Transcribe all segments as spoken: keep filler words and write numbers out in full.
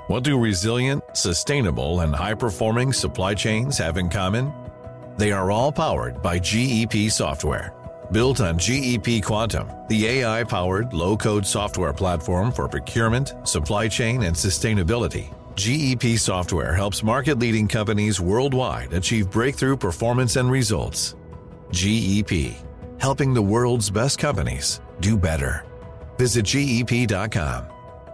What do resilient, sustainable, and high-performing supply chains have in common? They are all powered by G E P software. Built on G E P Quantum, the A I-powered low-code software platform for procurement, supply chain, and sustainability, G E P software helps market-leading companies worldwide achieve breakthrough performance and results. G E P, helping the world's best companies do better. Visit G E P dot com.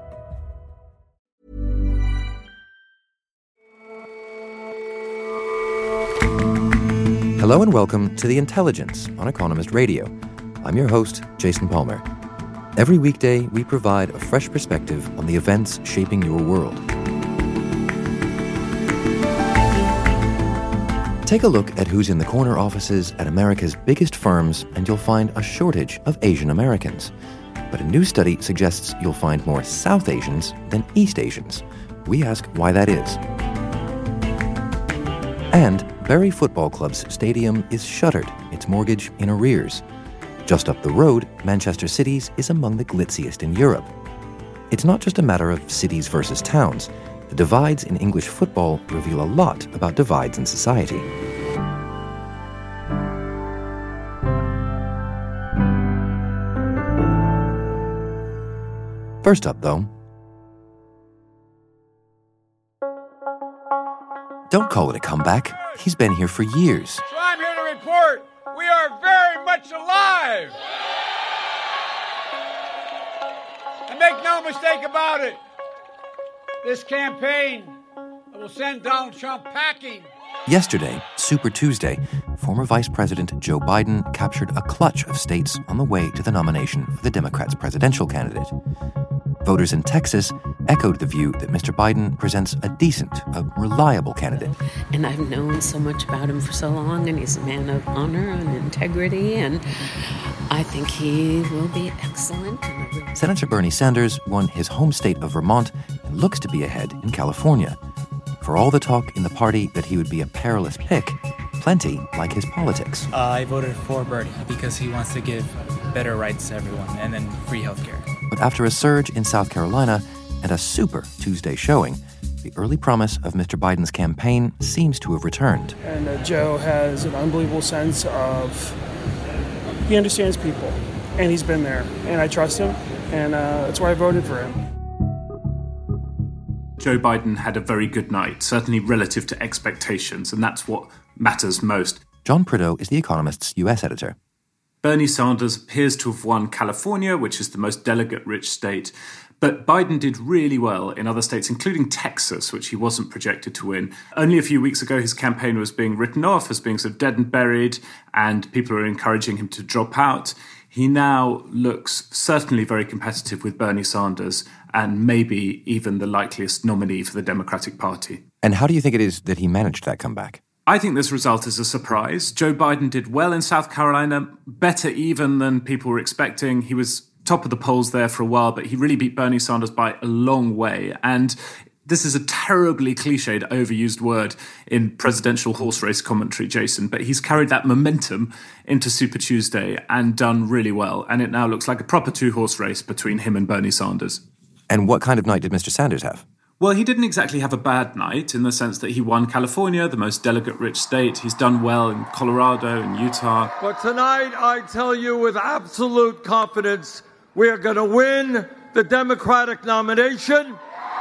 Hello and welcome to The Intelligence on Economist Radio. I'm your host, Jason Palmer. Every weekday, we provide a fresh perspective on the events shaping your world. Take a look at who's in the corner offices at America's biggest firms, and you'll find a shortage of Asian Americans. But a new study suggests you'll find more South Asians than East Asians. We ask why that is. And Bury Football Club's stadium is shuttered, its mortgage in arrears. Just up the road, Manchester City's is among the glitziest in Europe. It's not just a matter of cities versus towns. The divides in English football reveal a lot about divides in society. First up, though, don't call it a comeback. He's been here for years. So I'm here to report we are very much alive. And make no mistake about it, this campaign will send Donald Trump packing. Yesterday, Super Tuesday, former Vice President Joe Biden captured a clutch of states on the way to the nomination for the Democrats' presidential candidate. Voters in Texas echoed the view that Mister Biden presents a decent, a reliable candidate. And I've known so much about him for so long, and he's a man of honor and integrity, and I think he will be excellent. Senator Bernie Sanders won his home state of Vermont and looks to be ahead in California. For all the talk in the party that he would be a perilous pick, plenty like his politics. Uh, I voted for Bernie because he wants to give better rights to everyone and then free healthcare. But after a surge in South Carolina and a Super Tuesday showing, the early promise of Mister Biden's campaign seems to have returned. And uh, Joe has an unbelievable sense of, he understands people, and he's been there, and I trust him, and uh, that's why I voted for him. Joe Biden had a very good night, certainly relative to expectations, and that's what matters most. John Prideaux is The Economist's U S editor. Bernie Sanders appears to have won California, which is the most delegate-rich state, but Biden did really well in other states, including Texas, which he wasn't projected to win. Only a few weeks ago, his campaign was being written off as being sort of dead and buried, and people are encouraging him to drop out. He now looks certainly very competitive with Bernie Sanders and maybe even the likeliest nominee for the Democratic Party. And how do you think it is that he managed that comeback? I think this result is a surprise. Joe Biden did well in South Carolina, better even than people were expecting. He was top of the polls there for a while, but he really beat Bernie Sanders by a long way. And this is a terribly cliched, overused word in presidential horse race commentary, Jason, but he's carried that momentum into Super Tuesday and done really well. And it now looks like a proper two-horse race between him and Bernie Sanders. And what kind of night did Mister Sanders have? Well, he didn't exactly have a bad night in the sense that he won California, the most delegate-rich state. He's done well in Colorado and Utah. But tonight, I tell you with absolute confidence, we are going to win the Democratic nomination.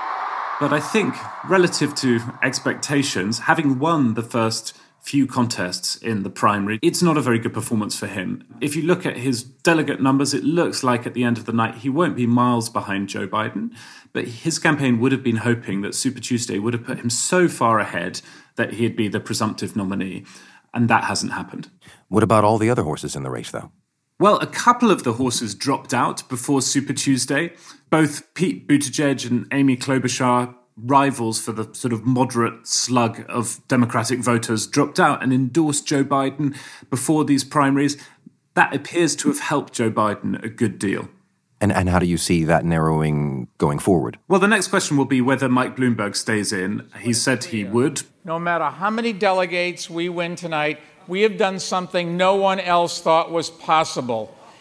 But I think, relative to expectations, having won the first few contests in the primary, it's not a very good performance for him. If you look at his delegate numbers, it looks like at the end of the night he won't be miles behind Joe Biden, but his campaign would have been hoping that Super Tuesday would have put him so far ahead that he'd be the presumptive nominee, and that hasn't happened. What about all the other horses in the race, though? Well, a couple of the horses dropped out before Super Tuesday. Both Pete Buttigieg and Amy Klobuchar, rivals for the sort of moderate slug of Democratic voters, dropped out and endorsed Joe Biden before these primaries. That appears to have helped Joe Biden a good deal. And and how do you see that narrowing going forward? Well, the next question will be whether Mike Bloomberg stays in. He said he would. No matter how many delegates we win tonight, we have done something no one else thought was possible.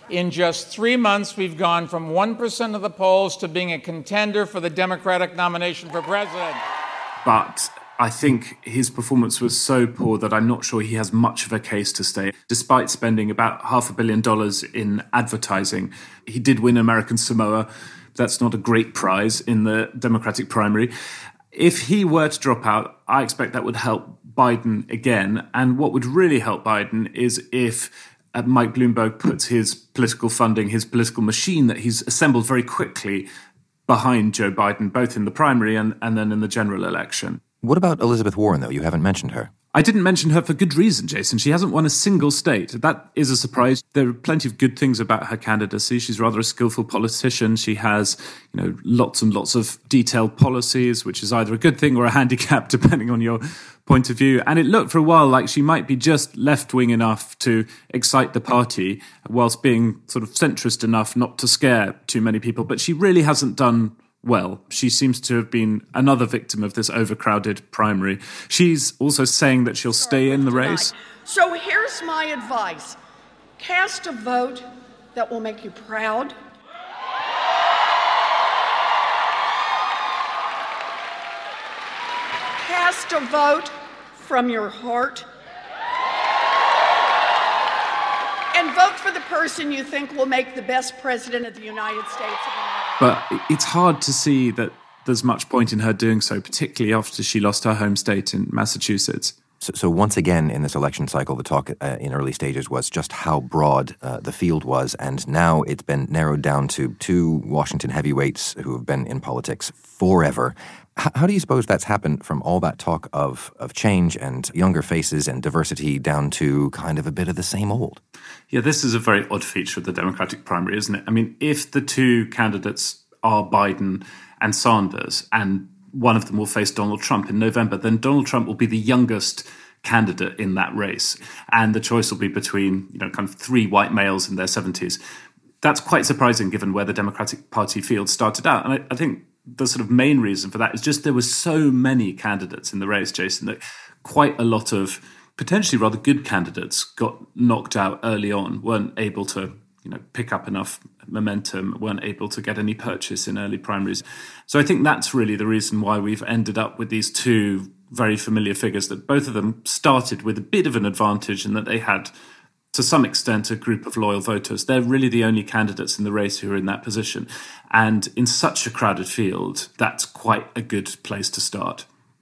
In just three months, we've gone from one percent of the polls to being a contender for the Democratic nomination for president. But I think his performance was so poor that I'm not sure he has much of a case to stay. Despite spending about half a billion dollars in advertising, he did win American Samoa. That's not a great prize in the Democratic primary. If he were to drop out, I expect that would help Biden again. And what would really help Biden is if uh, Mike Bloomberg puts his political funding, his political machine that he's assembled very quickly behind Joe Biden, both in the primary and, and then in the general election. What about Elizabeth Warren, though? You haven't mentioned her. I didn't mention her for good reason, Jason. She hasn't won a single state. That is a surprise. There are plenty of good things about her candidacy. She's rather a skillful politician. She has, you know, lots and lots of detailed policies, which is either a good thing or a handicap, depending on your point of view. And it looked for a while like she might be just left-wing enough to excite the party, whilst being sort of centrist enough not to scare too many people. But she really hasn't done well. She seems to have been another victim of this overcrowded primary. She's also saying that she'll stay in the race. So here's my advice. Cast a vote that will make you proud. Cast a vote from your heart. And vote for the person you think will make the best president of the United States of America. But it's hard to see that there's much point in her doing so, particularly after she lost her home state in Massachusetts. So, so once again, in this election cycle, the talk uh, in early stages was just how broad uh, the field was, and now it's been narrowed down to two Washington heavyweights who have been in politics forever. H- how do you suppose that's happened from all that talk of, of change and younger faces and diversity down to kind of a bit of the same old? Yeah, this is a very odd feature of the Democratic primary, isn't it? I mean, if the two candidates are Biden and Sanders, and one of them will face Donald Trump in November, then Donald Trump will be the youngest candidate in that race. And the choice will be between, you know, kind of three white males in their seventies. That's quite surprising given where the Democratic Party field started out. And I, I think the sort of main reason for that is just there were so many candidates in the race, Jason, that quite a lot of potentially rather good candidates got knocked out early on, weren't able to, you know, pick up enough momentum, weren't able to get any purchase in early primaries. So I think that's really the reason why we've ended up with these two very familiar figures, that both of them started with a bit of an advantage and that they had, to some extent, a group of loyal voters. They're really the only candidates in the race who are in that position. And in such a crowded field, that's quite a good place to start.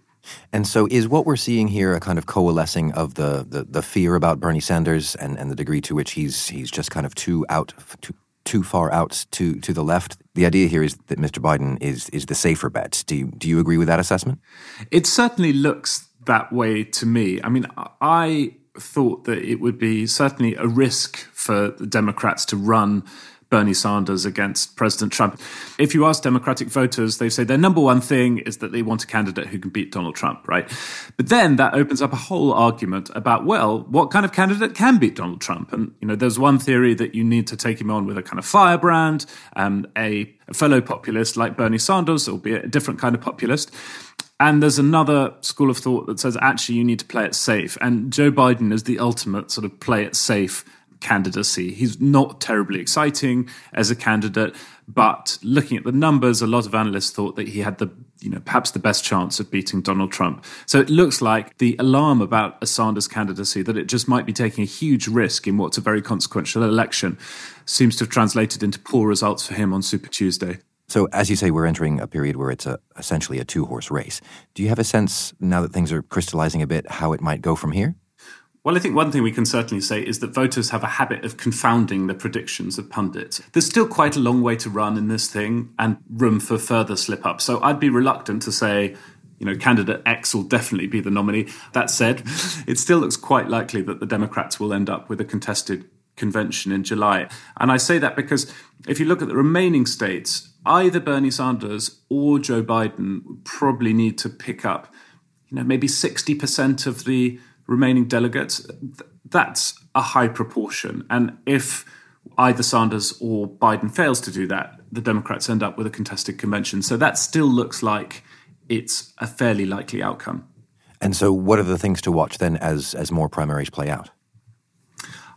And so is what we're seeing here a kind of coalescing of the, the, the fear about Bernie Sanders and, and the degree to which he's he's just kind of too out, too, too far out to, to the left? The idea here is that Mister Biden is is the safer bet. Do you, do you agree with that assessment? It certainly looks that way to me. I mean, I thought that it would be certainly a risk for the Democrats to run Bernie Sanders against President Trump. If you ask Democratic voters, they say their number one thing is that they want a candidate who can beat Donald Trump, right? But then that opens up a whole argument about, well, what kind of candidate can beat Donald Trump? And, you know, there's one theory that you need to take him on with a kind of firebrand, um, a, a fellow populist like Bernie Sanders, albeit a different kind of populist. And there's another school of thought that says, actually, you need to play it safe. And Joe Biden is the ultimate sort of play it safe candidacy. He's not terribly exciting as a candidate, but looking at the numbers, a lot of analysts thought that he had the, you know, perhaps the best chance of beating Donald Trump. So it looks like the alarm about a Sanders candidacy, that it just might be taking a huge risk in what's a very consequential election, seems to have translated into poor results for him on Super Tuesday. So, as you say, we're entering a period where it's a, essentially a two-horse race. Do you have a sense, now that things are crystallizing a bit, how it might go from here? Well, I think one thing we can certainly say is that voters have a habit of confounding the predictions of pundits. There's still quite a long way to run in this thing and room for further slip-ups. So I'd be reluctant to say, you know, candidate X will definitely be the nominee. That said, it still looks quite likely that the Democrats will end up with a contested convention in July. And I say that because if you look at the remaining states, either Bernie Sanders or Joe Biden would probably need to pick up, you know, maybe sixty percent of the remaining delegates. That's a high proportion. And if either Sanders or Biden fails to do that, the Democrats end up with a contested convention. So that still looks like it's a fairly likely outcome. And so what are the things to watch then as as more primaries play out?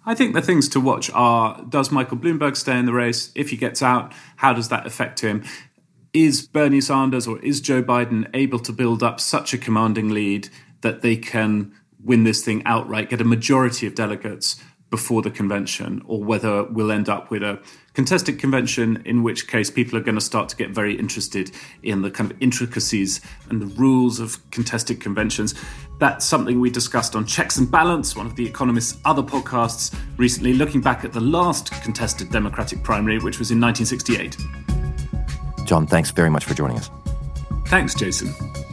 I think the things to watch are, does Michael Bloomberg stay in the race? If he gets out, how does that affect him? Is Bernie Sanders or is Joe Biden able to build up such a commanding lead that they can win this thing outright, get a majority of delegates before the convention, or whether we'll end up with a contested convention, in which case people are going to start to get very interested in the kind of intricacies and the rules of contested conventions. That's something we discussed on Checks and Balance, one of The Economist's other podcasts recently, looking back at the last contested Democratic primary, which was in nineteen sixty-eight. John, thanks very much for joining us. Thanks, Jason.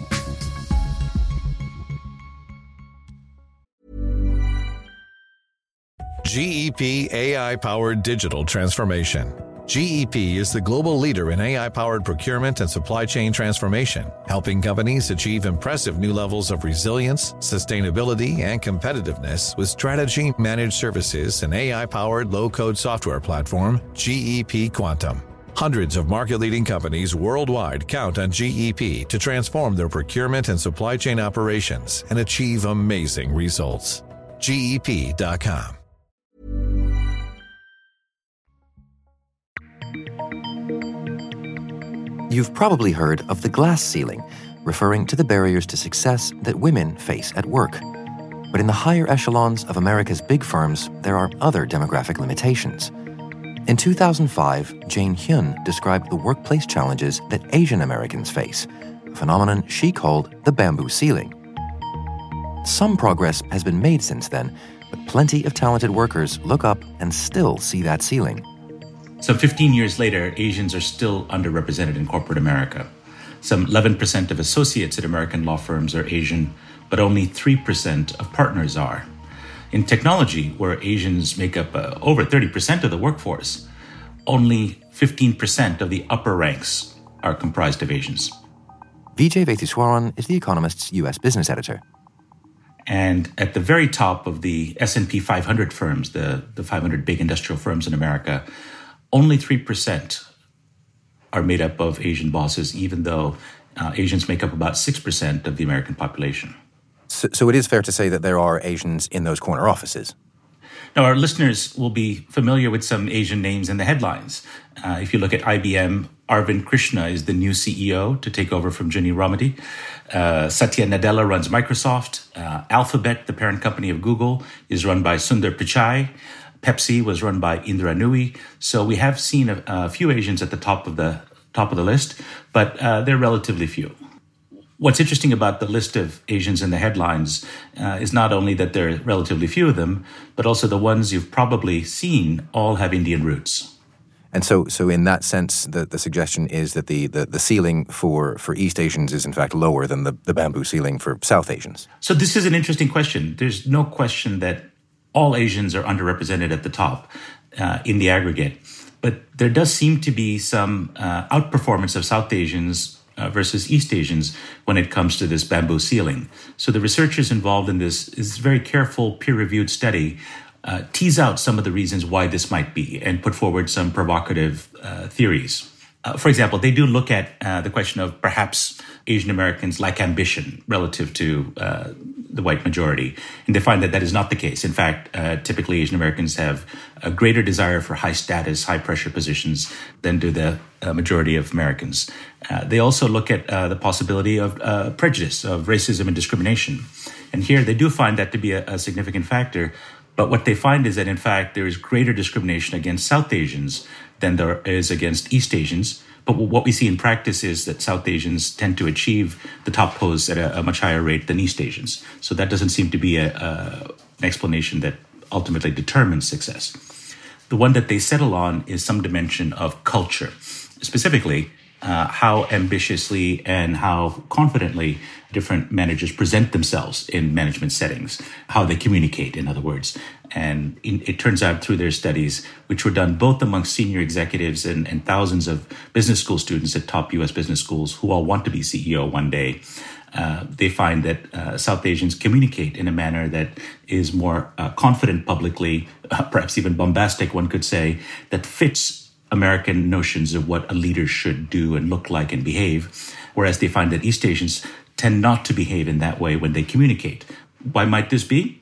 G E P A I-powered digital transformation. G E P is the global leader in A I-powered procurement and supply chain transformation, helping companies achieve impressive new levels of resilience, sustainability, and competitiveness with strategy, managed services, and A I-powered low-code software platform, G E P Quantum. Hundreds of market-leading companies worldwide count on G E P to transform their procurement and supply chain operations and achieve amazing results. G E P dot com. You've probably heard of the glass ceiling, referring to the barriers to success that women face at work. But in the higher echelons of America's big firms, there are other demographic limitations. In two thousand five, Jane Hyun described the workplace challenges that Asian Americans face, a phenomenon she called the bamboo ceiling. Some progress has been made since then, but plenty of talented workers look up and still see that ceiling. So fifteen years later, Asians are still underrepresented in corporate America. Some eleven percent of associates at American law firms are Asian, but only three percent of partners are. In technology, where Asians make up uh, over thirty percent of the workforce, only fifteen percent of the upper ranks are comprised of Asians. Vijay Vetheswaran is The Economist's U S business editor. And at the very top of the S and P five hundred firms, the, the five hundred big industrial firms in America, only three percent are made up of Asian bosses, even though uh, Asians make up about six percent of the American population. So, so it is fair to say that there are Asians in those corner offices? Now, our listeners will be familiar with some Asian names in the headlines. Uh, if you look at I B M, Arvind Krishna is the new C E O to take over from Ginni Rometty. Uh, Satya Nadella runs Microsoft. Uh, Alphabet, the parent company of Google, is run by Sundar Pichai. Pepsi was run by Indra Nooyi. So we have seen a, a few Asians at the top of the top of the list, but uh, they're relatively few. What's interesting about the list of Asians in the headlines uh, is not only that there are relatively few of them, but also the ones you've probably seen all have Indian roots. And so so in that sense, the, the suggestion is that the, the, the ceiling for, for East Asians is in fact lower than the, the bamboo ceiling for South Asians. So this is an interesting question. There's no question that all Asians are underrepresented at the top uh, in the aggregate. But there does seem to be some uh, outperformance of South Asians uh, versus East Asians when it comes to this bamboo ceiling. So the researchers involved in this is very careful, peer-reviewed study uh, tease out some of the reasons why this might be and put forward some provocative uh, theories. Uh, for example, they do look at uh, the question of perhaps Asian Americans lack ambition relative to uh, the white majority. And they find that that is not the case. In fact, uh, typically Asian Americans have a greater desire for high status, high pressure positions than do the uh, majority of Americans. Uh, they also look at uh, the possibility of uh, prejudice, of racism and discrimination. And here they do find that to be a, a significant factor. But what they find is that, in fact, there is greater discrimination against South Asians than there is against East Asians. But what we see in practice is that South Asians tend to achieve the top posts at a, a much higher rate than East Asians. So that doesn't seem to be a, a, an explanation that ultimately determines success. The one that they settle on is some dimension of culture, specifically uh, how ambitiously and how confidently different managers present themselves in management settings, how they communicate, in other words. And in, it turns out through their studies, which were done both among senior executives and, and thousands of business school students at top U S business schools who all want to be C E O one day, uh, they find that uh, South Asians communicate in a manner that is more uh, confident publicly, uh, perhaps even bombastic, one could say, that fits American notions of what a leader should do and look like and behave, whereas they find that East Asians tend not to behave in that way when they communicate. Why might this be?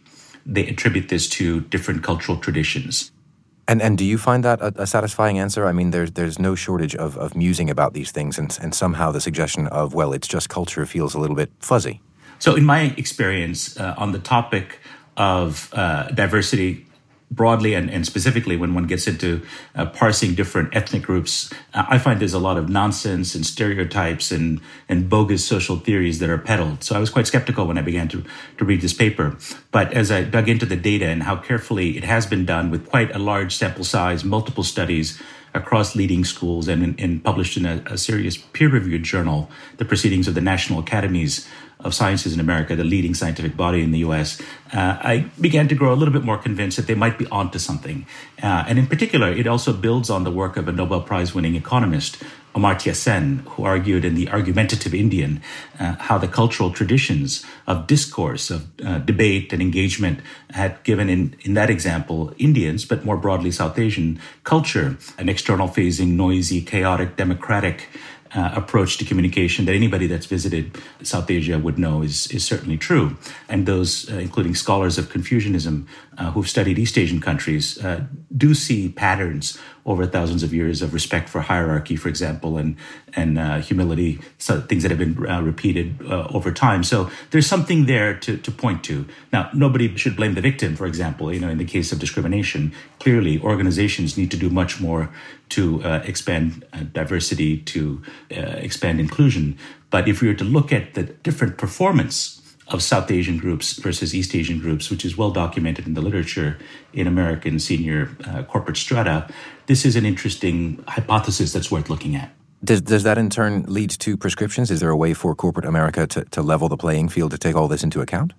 they attribute this to different cultural traditions. And and do you find that a, a satisfying answer? I mean, there's there's no shortage of, of musing about these things, and and somehow the suggestion of, well, it's just culture feels a little bit fuzzy. So in my experience uh, on the topic of uh, diversity broadly and, and specifically when one gets into uh, parsing different ethnic groups, uh, I find there's a lot of nonsense and stereotypes and, and bogus social theories that are peddled. So I was quite skeptical when I began to, to read this paper. But as I dug into the data and how carefully it has been done with quite a large sample size, multiple studies across leading schools and, in, and published in a, a serious peer-reviewed journal, the Proceedings of the National Academies of Sciences in America, the leading scientific body in the U S, uh, I began to grow a little bit more convinced that they might be onto something. Uh, and in particular, it also builds on the work of a Nobel Prize-winning economist, Amartya Sen, who argued in The Argumentative Indian uh, how the cultural traditions of discourse, of uh, debate and engagement had given, in, in that example, Indians, but more broadly South Asian culture, an external-facing, noisy, chaotic, democratic Uh, approach to communication that anybody that's visited South Asia would know is, is certainly true. And those, uh, including scholars of Confucianism uh, who've studied East Asian countries, uh, do see patterns over thousands of years of respect for hierarchy, for example, and and uh, humility, so things that have been uh, repeated uh, over time. So there's something there to, to point to. Now, nobody should blame the victim, for example, you know, in the case of discrimination. Clearly, organizations need to do much more to uh, expand uh, diversity, to uh, expand inclusion. But if we were to look at the different performance of South Asian groups versus East Asian groups, which is well documented in the literature in American senior uh, corporate strata, this is an interesting hypothesis that's worth looking at. Does does that in turn lead to prescriptions? Is there a way for corporate America to, to level the playing field, to take all this into account?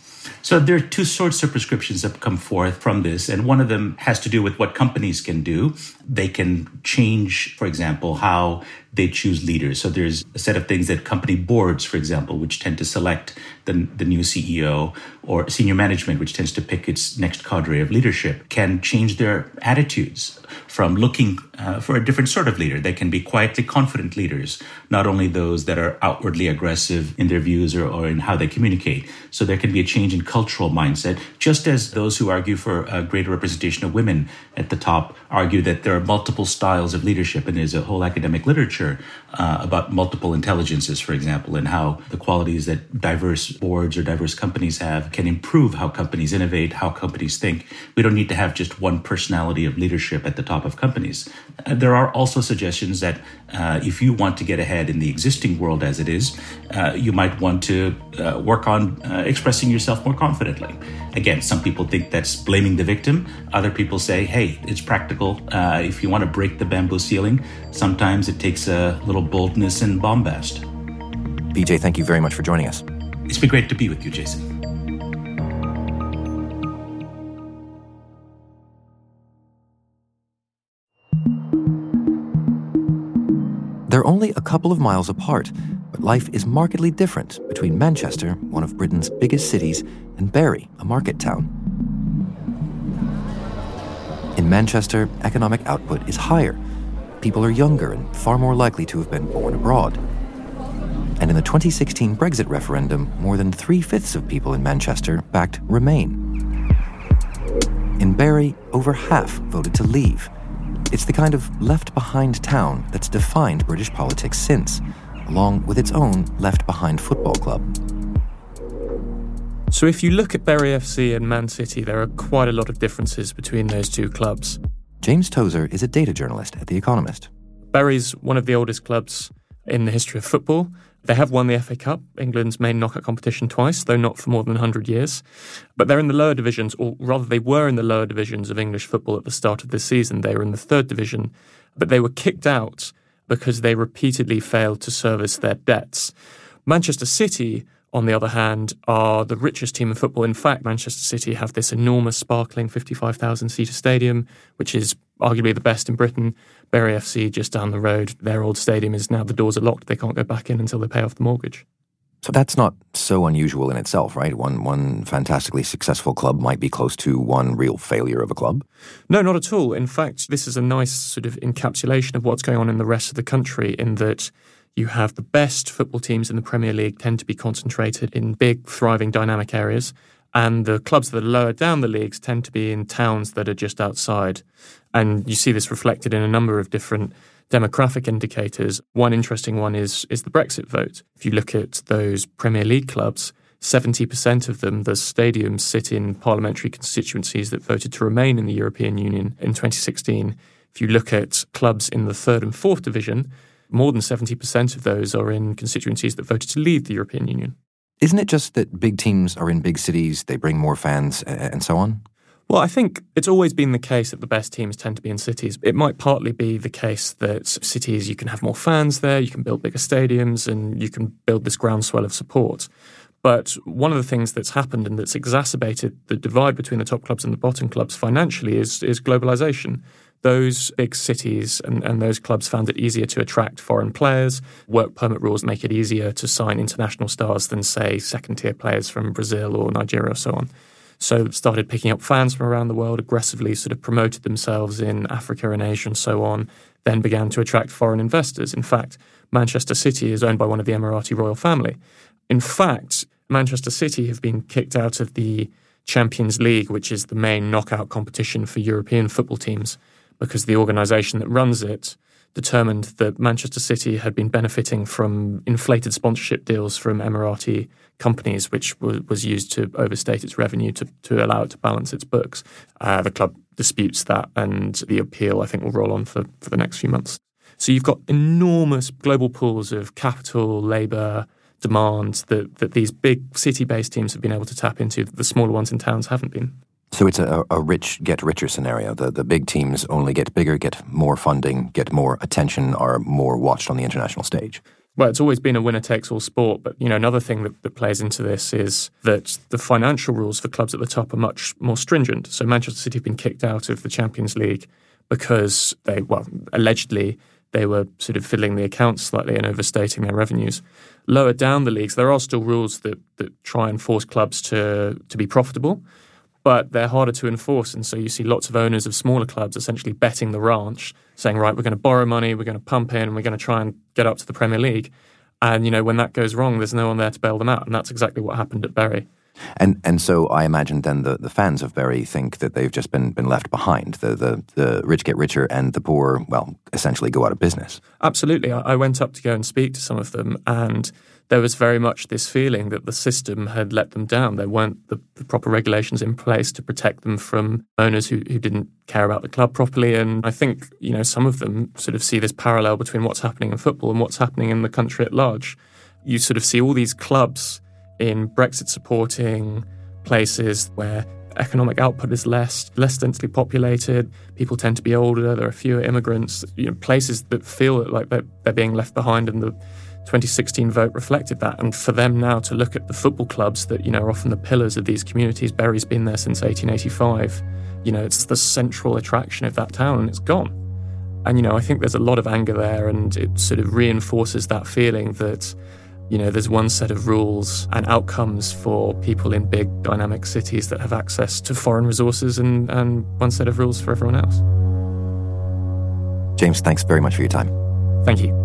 So there are two sorts of prescriptions that come forth from this, and one of them has to do with what companies can do. They can change, for example, how they choose leaders. So there's a set of things that company boards, for example, which tend to select the, the new C E O, or senior management, which tends to pick its next cadre of leadership, can change their attitudes from looking uh, for a different sort of leader. They can be quietly confident leaders, not only those that are outwardly aggressive in their views or, or in how they communicate. So there can be a change in cultural mindset, just as those who argue for a greater representation of women at the top argue that there are multiple styles of leadership, and there's a whole academic literature uh, about multiple intelligences, for example, and how the qualities that diverse boards or diverse companies have can improve how companies innovate, how companies think. We don't need to have just one personality of leadership at the top of companies. Uh, there are also suggestions that uh, if you want to get ahead in the existing world as it is, uh, you might want to uh, work on uh, expressing yourself more confidently. Again, some people think that's blaming the victim. Other people say, hey, it's practical. Uh, if you want to break the bamboo ceiling, sometimes it takes a little boldness and bombast. B J, thank you very much for joining us. It's been great to be with you, Jason. They're only a couple of miles apart, but life is markedly different between Manchester, one of Britain's biggest cities, and Bury, a market town. In Manchester, economic output is higher. People are younger and far more likely to have been born abroad. And in the twenty sixteen Brexit referendum, more than three-fifths of people in Manchester backed Remain. In Bury, over half voted to leave. It's the kind of left-behind town that's defined British politics since, along with its own left-behind football club. So if you look at Bury F C and Man City, there are quite a lot of differences between those two clubs. James Tozer is a data journalist at The Economist. Bury's one of the oldest clubs in the history of football. They have won the F A Cup, England's main knockout competition, twice, though not for more than one hundred years. But they're in the lower divisions, or rather they were in the lower divisions of English football at the start of this season. They were in the third division, but they were kicked out because they repeatedly failed to service their debts. Manchester City, on the other hand, are the richest team in football. In fact, Manchester City have this enormous, sparkling fifty-five thousand seater stadium, which is arguably the best in Britain. Bury F C, just down the road, their old stadium is now, the doors are locked. They can't go back in until they pay off the mortgage. So that's not so unusual in itself, right? One one fantastically successful club might be close to one real failure of a club. No, not at all. In fact, this is a nice sort of encapsulation of what's going on in the rest of the country, in that you have the best football teams in the Premier League tend to be concentrated in big, thriving, dynamic areas. And the clubs that are lower down the leagues tend to be in towns that are just outside. And you see this reflected in a number of different demographic indicators. One interesting one is, is the Brexit vote. If you look at those Premier League clubs, seventy percent of them, the stadiums, sit in parliamentary constituencies that voted to remain in the European Union in twenty sixteen. If you look at clubs in the third and fourth division, more than seventy percent of those are in constituencies that voted to leave the European Union. Isn't it just that big teams are in big cities, they bring more fans, and so on? Well, I think it's always been the case that the best teams tend to be in cities. It might partly be the case that cities, you can have more fans there, you can build bigger stadiums, and you can build this groundswell of support. But one of the things that's happened and that's exacerbated the divide between the top clubs and the bottom clubs financially is, is globalization. Those big cities and, and those clubs found it easier to attract foreign players. Work permit rules make it easier to sign international stars than, say, second-tier players from Brazil or Nigeria or so on. So started picking up fans from around the world, aggressively sort of promoted themselves in Africa and Asia and so on, then began to attract foreign investors. In fact, Manchester City is owned by one of the Emirati royal family. In fact, Manchester City have been kicked out of the Champions League, which is the main knockout competition for European football teams, because the organisation that runs it determined that Manchester City had been benefiting from inflated sponsorship deals from Emirati companies, which was, was used to overstate its revenue to, to allow it to balance its books. Uh, the club disputes that, and the appeal, I think, will roll on for, for the next few months. So you've got enormous global pools of capital, labour, demand that, that these big city-based teams have been able to tap into that the smaller ones in towns haven't been. So it's a, a rich get richer scenario. The the big teams only get bigger, get more funding, get more attention, are more watched on the international stage. Well, it's always been a winner-takes-all sport, but you know another thing that, that plays into this is that the financial rules for clubs at the top are much more stringent. So Manchester City have been kicked out of the Champions League because they, well, allegedly they were sort of fiddling the accounts slightly and overstating their revenues. Lower down the leagues, there are still rules that that try and force clubs to to be profitable, but they're harder to enforce. And so you see lots of owners of smaller clubs essentially betting the ranch, saying, right, we're going to borrow money, we're going to pump in, and we're going to try and get up to the Premier League. And, you know, when that goes wrong, there's no one there to bail them out. And that's exactly what happened at Bury. And and so I imagine then the, the fans of Bury think that they've just been, been left behind. The, the the rich get richer and the poor, well, essentially go out of business. Absolutely. I, I went up to go and speak to some of them, and there was very much this feeling that the system had let them down. There weren't the, the proper regulations in place to protect them from owners who, who didn't care about the club properly. And I think, you know, some of them sort of see this parallel between what's happening in football and what's happening in the country at large. You sort of see all these clubs in Brexit-supporting places where economic output is less, less densely populated, people tend to be older, there are fewer immigrants, you know, places that feel like they're, they're being left behind, and the twenty sixteen vote reflected that. And for them now to look at the football clubs that, you know, are often the pillars of these communities, Bury's been there since eighteen eighty-five, you know, it's the central attraction of that town, and it's gone. And, you know, I think there's a lot of anger there, and it sort of reinforces that feeling that, you know, there's one set of rules and outcomes for people in big dynamic cities that have access to foreign resources, and, and one set of rules for everyone else. James, thanks very much for your time. Thank you.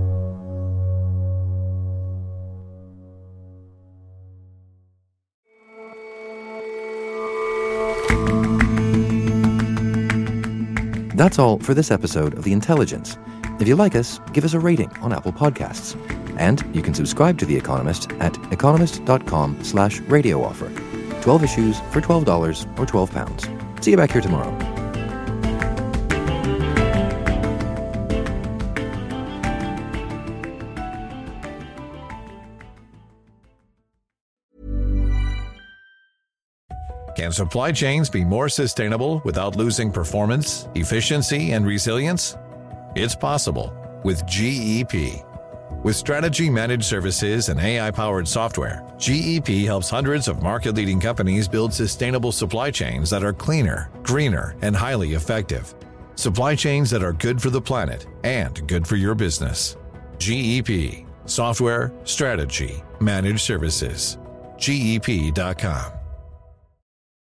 That's all for this episode of The Intelligence. If you like us, give us a rating on Apple Podcasts. And you can subscribe to The Economist at economist.com slash radio offer. twelve issues for twelve dollars or twelve pounds. See you back here tomorrow. Can supply chains be more sustainable without losing performance, efficiency, and resilience? It's possible with G E P. With Strategy Managed Services and A I-powered software, G E P helps hundreds of market-leading companies build sustainable supply chains that are cleaner, greener, and highly effective. Supply chains that are good for the planet and good for your business. G E P. Software, strategy, managed services. G E P dot com.